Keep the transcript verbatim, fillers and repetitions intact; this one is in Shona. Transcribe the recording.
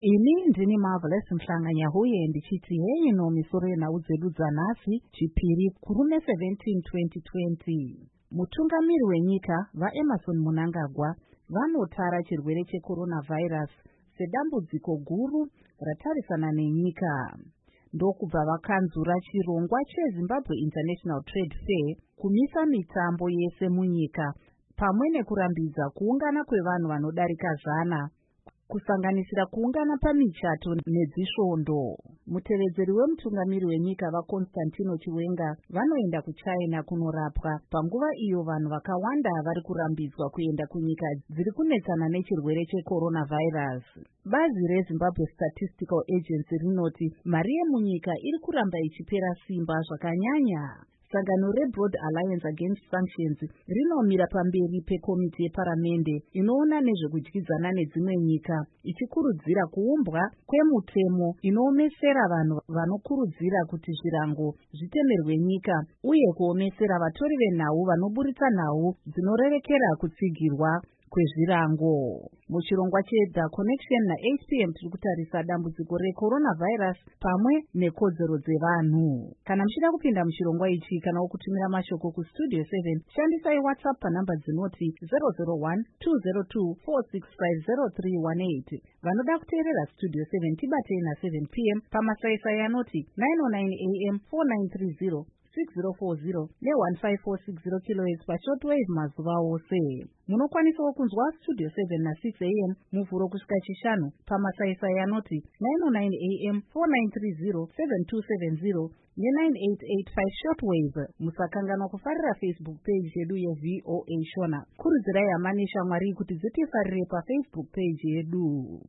Ini ndini Marvelous Mhlanganya huye ndichiti henyu no misoro yenhau dzedu dzanhasi chipiri kurume seventeenth twenty twenty. Mutungamiri wenyika vaEmmerson Mnangagwa vanotara chirwere checoronavirus sedambudziko guru ratarisana nenyika. Ndokubva vakanzura chirongwa cheZimbabwe International Trade Fair kumisa mitambo yese munyika pamwe nekurambidza kuungana kwevanhu vanodarika zana, kusanganisira kuungana pamichato nedzisvondo. Mutevedzeri wemutungamiri wenyika vaConstantino Chiwenga vanoenda kuChina kunorapwa panguva iyo vanhu vakawanda vari kurambidzwa kuenda kunyika dziri kunetsana nechirwere checoronavirus. Bazi reZimbabwe Statistical Agency rinoti mari yemunyika iri kuramba ichipera simba zvakanyanya. Sangano reBroad Alliance Against Sanctions rinomira pamberi pekomiti yeparamende inoona nezvekudyidzana nedzimwe nyika, ichikurudzira kuumbwa kwemutemo inoomesera vanhu vanokurudzira kuti zvirango zvitemerwe nyika uye kuomesera vatori venhau vanoburitsa nhau dzinorerekera kutsigirwa kwezvirango. Muchirongwa cheThe Connection na-eight p m tiri kutarisa dambudziko recoronavirus pamwe nekodzero dzevanhu. Kana muchida kupinda muchirongwa ichi kana kutumira mashoko kustudio seven, shandisai WhatsApp panhamba dzinoti zero zero one two zero two four six five zero three one eight. Vanoda kuteerera Studio seven tibatei na-seven p m pamasaisai anoti nine oh nine a m four nine three zero six zero four zero ne-one five four six zero kilohertz pashortwave mazuva ose. Munokwanisawo kunzwa Studio seven na-six a m muvhuro kusvika chishanu pamasaisai anoti nine oh nine a m four nine three zero seven two seven zero ne-nine eight eight five shortwave. Musakanganwa kufarira Facebook page yedu yeV O A Shona. Kurudzirai hama neshamwari kuti dzitifarire paFacebook page yedu.